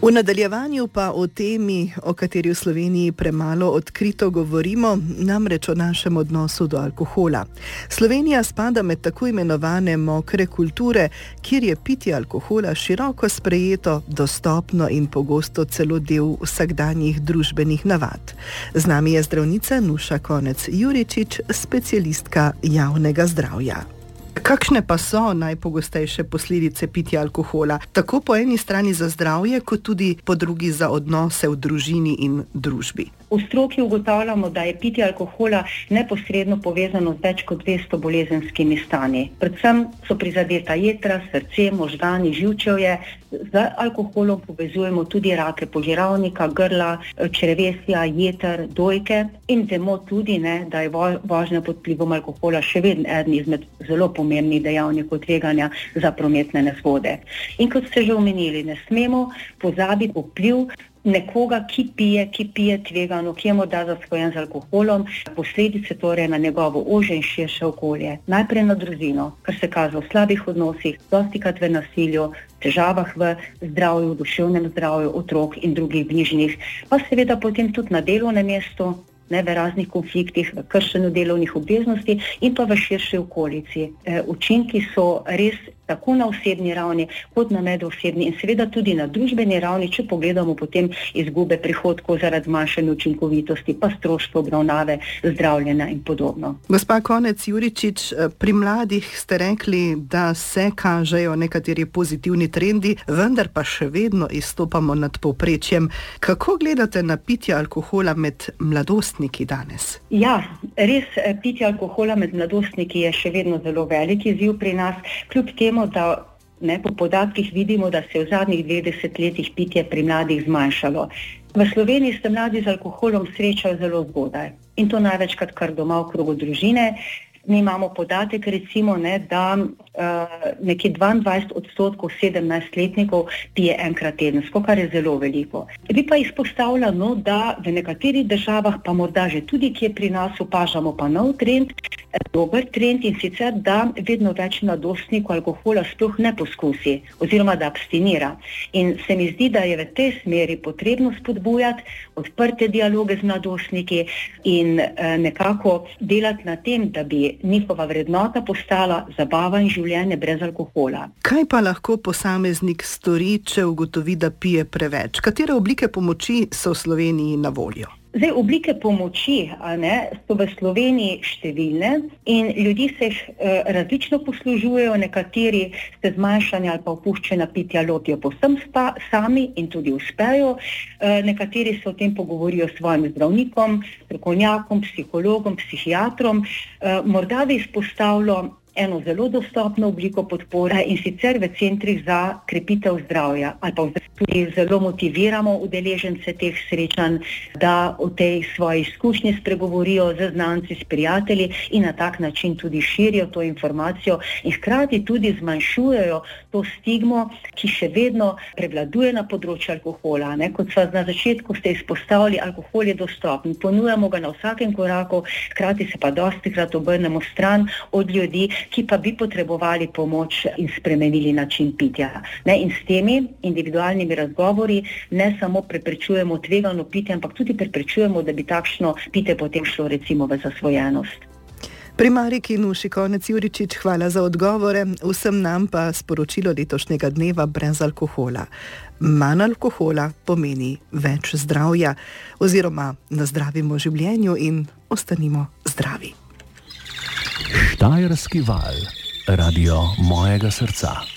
V nadaljevanju pa o temi, o kateri v Sloveniji premalo odkrito govorimo, namreč o našem odnosu do alkohola. Slovenija spada med tako imenovane mokre kulture, kjer je pitje alkohola široko sprejeto, dostopno in pogosto celo del vsakdanjih družbenih navad. Z nami je zdravnica Nuša Konec Juričič, specialistka javnega zdravja. Kakšne pa so najpogostejše posledice pitja alkohola, tako po eni strani za zdravje, kot tudi po drugi za odnose v družini in družbi? V stroki ugotavljamo, da je pitje alkohola neposredno povezano z več kot 200 bolezenskimi stanji. Predvsem so prizadeta jetra, srce, možgani, živčevje. Z alkoholom povezujemo tudi rake požiralnika, grla, črevesja, jeter, dojke in vemo tudi, da je vožnja pod vplivom alkohola še vedno eden izmed zelo pomembnih dejavnikov tveganja za prometne nezgode. In kot ste že omenili, ne smemo pozabiti vpliv nekoga, ki pije tvegano, ki je morda zasvojen z alkoholom, posledice torej na njegovo ožje in širše okolje. Najprej na družino, kar se kaže v slabih odnosih, dostikrat v nasilju, težavah v zdravju, duševnem zdravju otrok in drugih bližnjih, pa seveda potem tudi na delovnem mestu, v raznih konfliktih, v kršenju delovnih obveznosti in pa v širši okolici. Učinki so res tako na osebni ravni, kot na medosebni in seveda tudi na družbeni ravni, če pogledamo potem izgube prihodkov zaradi zmanjšanja učinkovitosti, pa stroške obravnave, zdravljenja in podobno. Gospa Konec Juričič, pri mladih ste rekli, da se kažejo nekateri pozitivni trendi, vendar pa še vedno izstopamo nad povprečjem. Kako gledate na pitje alkohola med mladostniki danes? Ja, res pitje alkohola med mladostniki je še vedno zelo velik izziv pri nas, kljub temu, da po podatkih vidimo, da se je v zadnjih 20 letih pitje pri mladih zmanjšalo. V Sloveniji se mladi z alkoholom srečajo zelo zgodaj in to največkrat kar doma v krogu družine. Mi imamo podatek, recimo, da nekje 22% 17-letnikov pije enkrat tedensko, kar je zelo veliko. Bi pa izpostavila, da v nekaterih državah, pa morda že tudi kje pri nas opažamo pa nov trend, dober trend, in sicer, da vedno več mladostnikov alkohola sploh ne poskusi oziroma da abstinira. In se mi zdi, da je v tej smeri potrebno spodbujati odprte dialoge z mladostniki in nekako delati na tem, da bi njihova vrednota postala zabava in življenje brez alkohola. Kaj pa lahko posameznik stori, če ugotovi, da pije preveč? Katere oblike pomoči so v Sloveniji na voljo? Oblike pomoči so v Sloveniji številne in ljudje se jih različno poslužujejo, nekateri se zmanjšanja ali pa opuščanja pitja lotijo povsem sami in tudi uspejo, nekateri se o tem pogovorijo s svojim zdravnikom, strokovnjakom, psihologom, psihiatrom. Morda bi izpostavilo eno zelo dostopno obliko podpore in sicer v centrih za krepitev zdravja. Ali pa tudi zelo motiviramo udeležence teh srečanj, da o tej svoji izkušnji spregovorijo z znanci, s prijatelji in na tak način tudi širijo to informacijo in hkrati tudi zmanjšujejo to stigmo, ki še vedno prevladuje na področju alkohola. Kot sva na začetku ste izpostavili, alkohol je dostopen, ponujamo ga na vsakem koraku, hkrati se pa dostikrat obrnemo stran od ljudi, ki pa bi potrebovali pomoč in spremenili način pitja. In s temi individualnimi razgovori ne samo preprečujemo tvegano pitje, ampak tudi preprečujemo, da bi takšno pitje potem šlo recimo v zasvojenost. Primariki Nuši Konec Juričič, hvala za odgovore. Vsem nam pa sporočilo letošnjega dneva brez alkohola. Manj alkohola pomeni več zdravja, oziroma nazdravimo življenju in ostanimo zdravi. Štajerski val, radio mojega srca.